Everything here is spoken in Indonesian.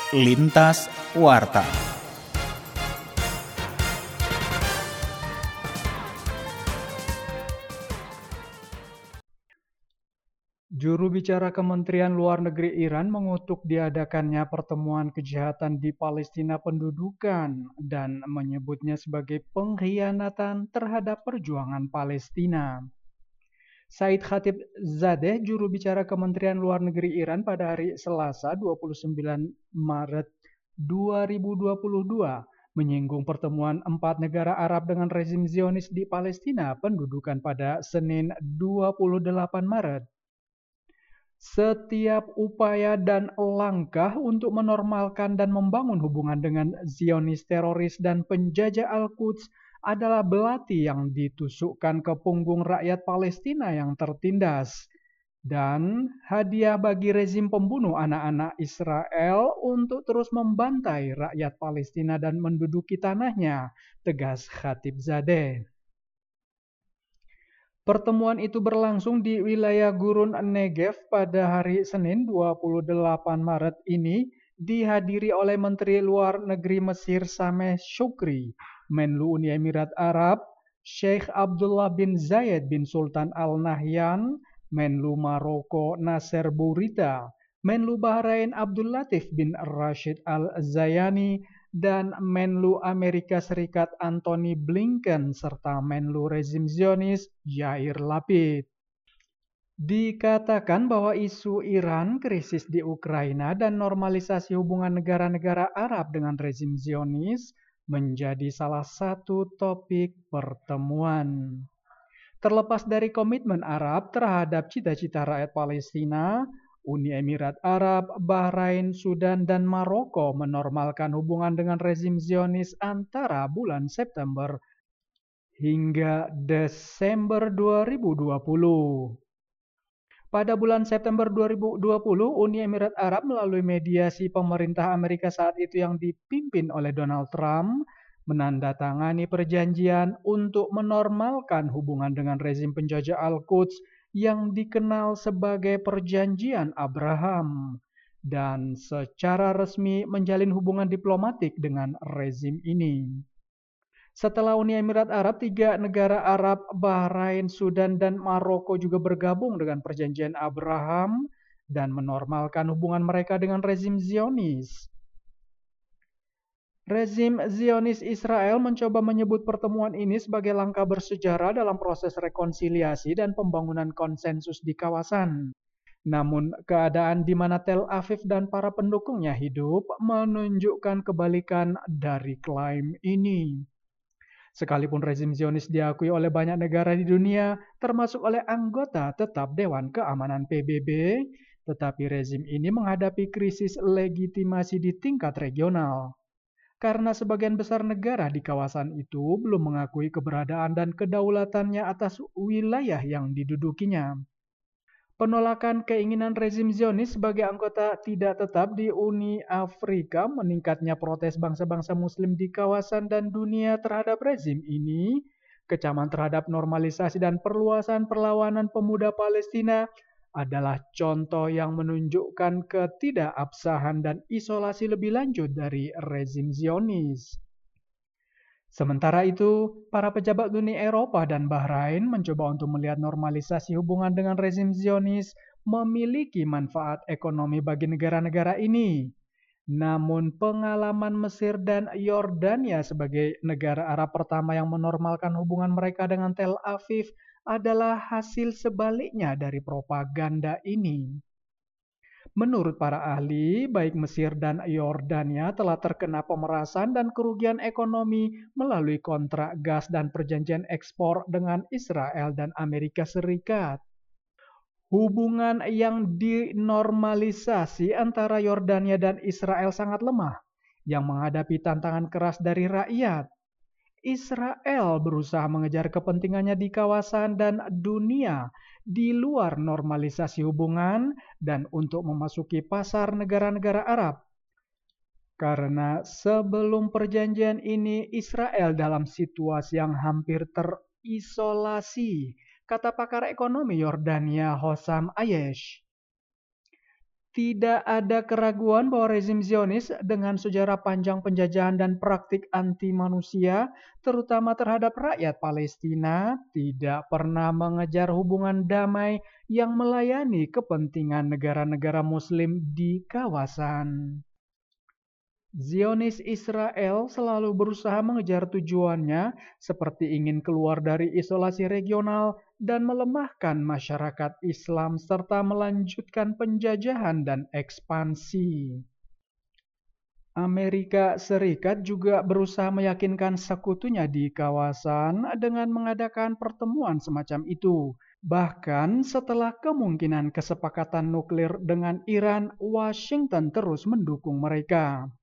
Lintas Warta. Juru bicara Kementerian Luar Negeri Iran mengutuk diadakannya pertemuan kejahatan di Palestina pendudukan dan menyebutnya sebagai pengkhianatan terhadap perjuangan Palestina. Said Khatibzadeh, juru bicara Kementerian Luar Negeri Iran pada hari Selasa 29 Maret 2022 menyinggung pertemuan 4 negara Arab dengan rezim Zionis di Palestina pendudukan pada Senin 28 Maret. Setiap upaya dan langkah untuk menormalkan dan membangun hubungan dengan Zionis teroris dan penjajah Al-Quds adalah belati yang ditusukkan ke punggung rakyat Palestina yang tertindas dan hadiah bagi rezim pembunuh anak-anak Israel untuk terus membantai rakyat Palestina dan menduduki tanahnya, tegas Khatibzadeh. Pertemuan itu berlangsung di wilayah Gurun Negev pada hari Senin 28 Maret ini dihadiri oleh Menteri Luar Negeri Mesir Sameh Shoukry, Menlu Uni Emirat Arab Sheikh Abdullah bin Zayed bin Sultan Al Nahyan, Menlu Maroko Nasser Bourita, Menlu Bahrain Abdul Latif bin Rashid Al Zayani, dan Menlu Amerika Serikat Antony Blinken serta Menlu rezim Zionis Yair Lapid. Dikatakan bahwa isu Iran, krisis di Ukraina, dan normalisasi hubungan negara-negara Arab dengan rezim Zionis menjadi salah satu topik pertemuan. Terlepas dari komitmen Arab terhadap cita-cita rakyat Palestina, Uni Emirat Arab, Bahrain, Sudan, dan Maroko menormalkan hubungan dengan rezim Zionis antara bulan September hingga Desember 2020. Pada bulan September 2020, Uni Emirat Arab melalui mediasi pemerintah Amerika saat itu yang dipimpin oleh Donald Trump menandatangani perjanjian untuk menormalkan hubungan dengan rezim penjajah Al-Quds yang dikenal sebagai Perjanjian Abraham dan secara resmi menjalin hubungan diplomatik dengan rezim ini. Setelah Uni Emirat Arab, 3 negara Arab, Bahrain, Sudan, dan Maroko juga bergabung dengan Perjanjian Abraham dan menormalkan hubungan mereka dengan rezim Zionis. Rezim Zionis Israel mencoba menyebut pertemuan ini sebagai langkah bersejarah dalam proses rekonsiliasi dan pembangunan konsensus di kawasan. Namun, keadaan di mana Tel Aviv dan para pendukungnya hidup menunjukkan kebalikan dari klaim ini. Sekalipun rezim Zionis diakui oleh banyak negara di dunia, termasuk oleh anggota tetap Dewan Keamanan PBB, tetapi rezim ini menghadapi krisis legitimasi di tingkat regional. Karena sebagian besar negara di kawasan itu belum mengakui keberadaan dan kedaulatannya atas wilayah yang didudukinya. Penolakan keinginan rezim Zionis sebagai anggota tidak tetap di Uni Afrika, meningkatnya protes bangsa-bangsa Muslim di kawasan dan dunia terhadap rezim ini, kecaman terhadap normalisasi dan perluasan perlawanan pemuda Palestina adalah contoh yang menunjukkan ketidakabsahan dan isolasi lebih lanjut dari rezim Zionis. Sementara itu, para pejabat Uni Eropa dan Bahrain mencoba untuk melihat normalisasi hubungan dengan rezim Zionis memiliki manfaat ekonomi bagi negara-negara ini. Namun pengalaman Mesir dan Yordania sebagai negara Arab pertama yang menormalkan hubungan mereka dengan Tel Aviv adalah hasil sebaliknya dari propaganda ini. Menurut para ahli, baik Mesir dan Yordania telah terkena pemerasan dan kerugian ekonomi melalui kontrak gas dan perjanjian ekspor dengan Israel dan Amerika Serikat. Hubungan yang dinormalisasi antara Yordania dan Israel sangat lemah, yang menghadapi tantangan keras dari rakyat. Israel berusaha mengejar kepentingannya di kawasan dan dunia di luar normalisasi hubungan dan untuk memasuki pasar negara-negara Arab. Karena sebelum perjanjian ini, Israel dalam situasi yang hampir terisolasi, kata pakar ekonomi Yordania Hossam Ayesh. Tidak ada keraguan bahwa rezim Zionis dengan sejarah panjang penjajahan dan praktik anti manusia, terutama terhadap rakyat Palestina, tidak pernah mengejar hubungan damai yang melayani kepentingan negara-negara Muslim di kawasan. Zionis Israel selalu berusaha mengejar tujuannya, seperti ingin keluar dari isolasi regional dan melemahkan masyarakat Islam, serta melanjutkan penjajahan dan ekspansi. Amerika Serikat juga berusaha meyakinkan sekutunya di kawasan dengan mengadakan pertemuan semacam itu. Bahkan setelah kemungkinan kesepakatan nuklir dengan Iran, Washington terus mendukung mereka.